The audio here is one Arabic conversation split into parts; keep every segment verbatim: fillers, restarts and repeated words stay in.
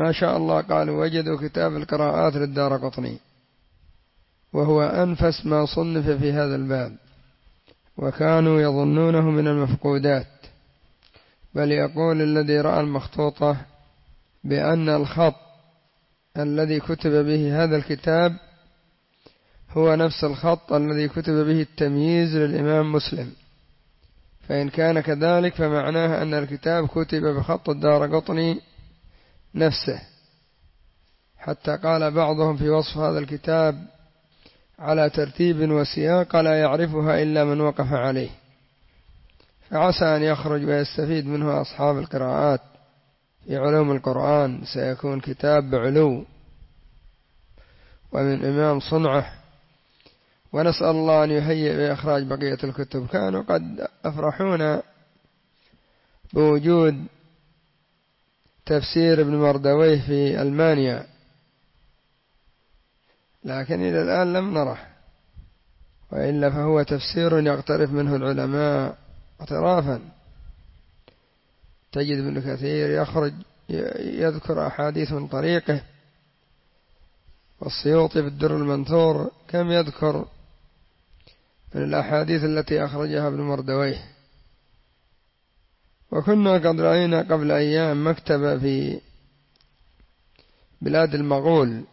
ما شاء الله قالوا وجدوا كتاب القراءات للدارقطني وهو أنفس ما صنف في هذا الباب، وكانوا يظنونه من المفقودات، بل يقول الذي رأى المخطوطة بأن الخط الذي كتب به هذا الكتاب هو نفس الخط الذي كتب به التمييز للإمام مسلم، فإن كان كذلك فمعناه أن الكتاب كتب بخط الدارقطني نفسه، حتى قال بعضهم في وصف هذا الكتاب على ترتيب وسياق لا يعرفها إلا من وقف عليه، فعسى أن يخرج ويستفيد منه أصحاب القراءات في علوم القرآن. سيكون كتاب بعلو ومن إمام صنعه، ونسأل الله أن يهيئ بإخراج بقية الكتب. كانوا قد أفرحونا بوجود تفسير ابن مردويه في ألمانيا، لكن إلى الآن لم نره، وإلا فهو تفسير يقترف منه العلماء اعترافا. تجد ابن كثير يخرج يذكر أحاديث من طريقه، والسيوطي في الدر المنثور كم يذكر من الأحاديث التي أخرجها ابن مردويه. وكنا قد رأينا قبل أيام مكتبة في بلاد المغول،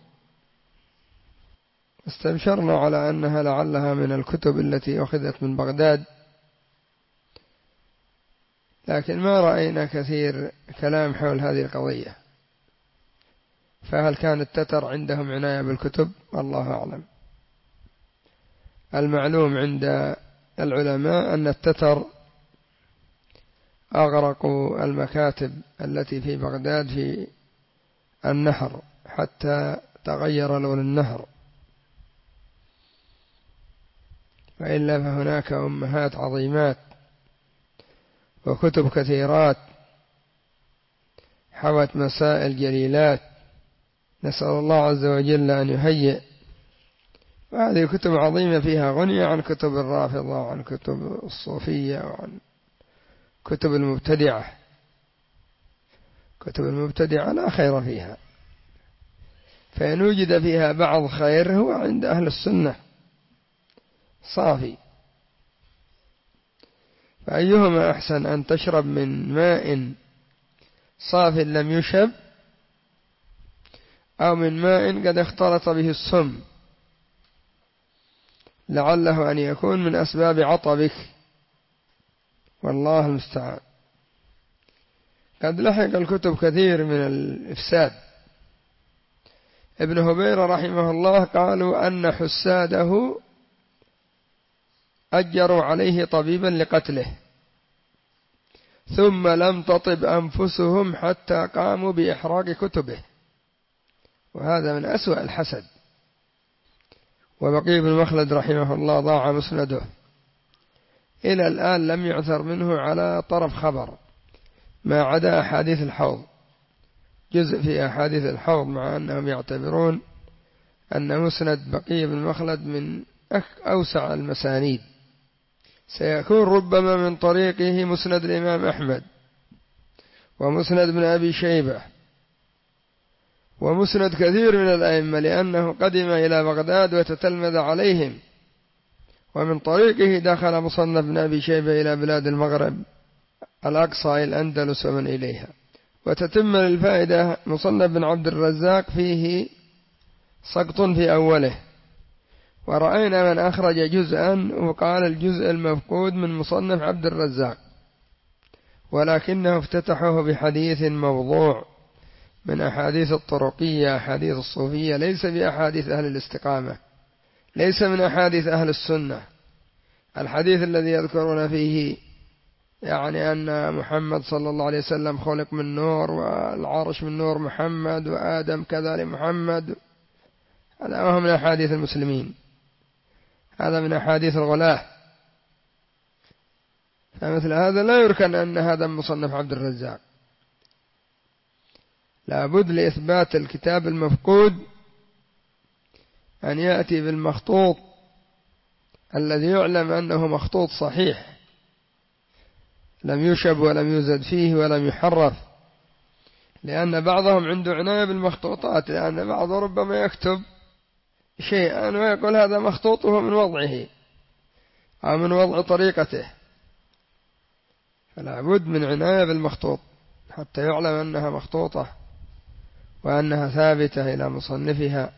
استبشرنا على أنها لعلها من الكتب التي أخذت من بغداد، لكن ما رأينا كثير كلام حول هذه القضية، فهل كان التتر عندهم عناية بالكتب؟ الله أعلم. المعلوم عند العلماء أن التتر أغرقوا المكاتب التي في بغداد في النهر حتى تغير لون النهر، وإلا فهناك أمهات عظيمات وكتب كثيرات حوت مسائل جليلات، نسأل الله عز وجل أن يهيئ. وهذه كتب عظيمة فيها غنية عن كتب الرافضة وعن كتب الصوفية وعن كتب المبتدعة. كتب المبتدعة لا خير فيها، فإن وجد فيها بعض خير هو عند أهل السنة صافي. فأيهما أحسن، أن تشرب من ماء صاف لم يشب، أو من ماء قد اختلط به السم لعله أن يكون من أسباب عطبك، والله المستعان. قد لحق الكتب كثير من الإفساد. ابن هبيرة رحمه الله قالوا أن حساده أجروا عليه طبيبا لقتله، ثم لم تطب أنفسهم حتى قاموا بإحراق كتبه، وهذا من أسوأ الحسد. وبقي بن مخلد رحمه الله ضاع مسنده، إلى الآن لم يعثر منه على طرف خبر، ما عدا أحاديث الحوض، جزء في أحاديث الحوض، مع أنهم يعتبرون أن مسند بقي بن مخلد من أوسع المسانيد. سيكون ربما من طريقه مسند الإمام أحمد، ومسند بن أبي شيبة، ومسند كثير من الأئمة، لأنه قدم إلى بغداد وتتلمذ عليهم، ومن طريقه دخل مصنف بن أبي شيبة إلى بلاد المغرب الأقصى الأندلس ومن إليها. وتتم للفائدة مصنف بن عبد الرزاق فيه سقط في أوله، ورأينا من أخرج جزءا وقال الجزء المفقود من مصنف عبد الرزاق، ولكنه افتتحه بحديث موضوع من أحاديث الطرقية، أحاديث الصوفية، ليس بأحاديث أهل الاستقامة، ليس من أحاديث أهل السنة. الحديث الذي يذكرون فيه يعني أن محمد صلى الله عليه وسلم خلق من نور، والعرش من نور محمد، وآدم كذلك محمد، هذا وهم من أحاديث المسلمين، هذا من أحاديث الغلاة. فمثل هذا لا يركن أن هذا مصنف عبد الرزاق. لابد لإثبات الكتاب المفقود أن يأتي بالمخطوط الذي يعلم أنه مخطوط صحيح، لم يشب ولم يزد فيه ولم يحرف، لأن بعضهم عنده عناية بالمخطوطات، لأن بعضه ربما يكتب شيئا ويقول هذا مخطوطه من وضعه أو من وضع طريقته، فلا بد من عناية بالمخطوط حتى يعلم أنها مخطوطة وأنها ثابتة إلى مصنفها.